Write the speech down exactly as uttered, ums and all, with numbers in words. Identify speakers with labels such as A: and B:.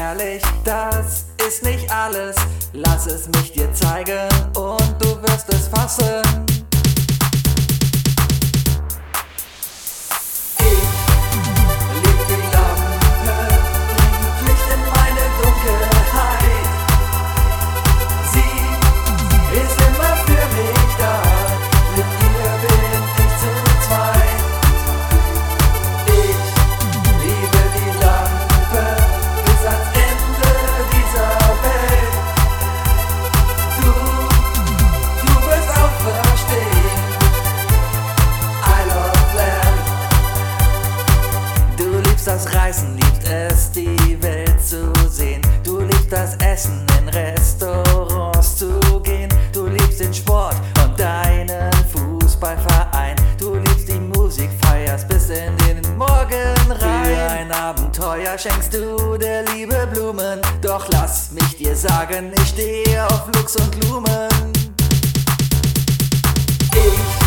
A: ehrlich, das ist nicht alles. Lass es mich dir zeigen und du wirst es fassen. Das Reisen, liebst es, die Welt zu sehen. Du liebst das Essen, in Restaurants zu gehen. Du liebst den Sport und deinen Fußballverein. Du liebst die Musik, feierst bis in den Morgen rein. Für ein Abenteuer schenkst du der Liebe Blumen. Doch lass mich dir sagen, ich stehe auf Lux und Blumen. Ich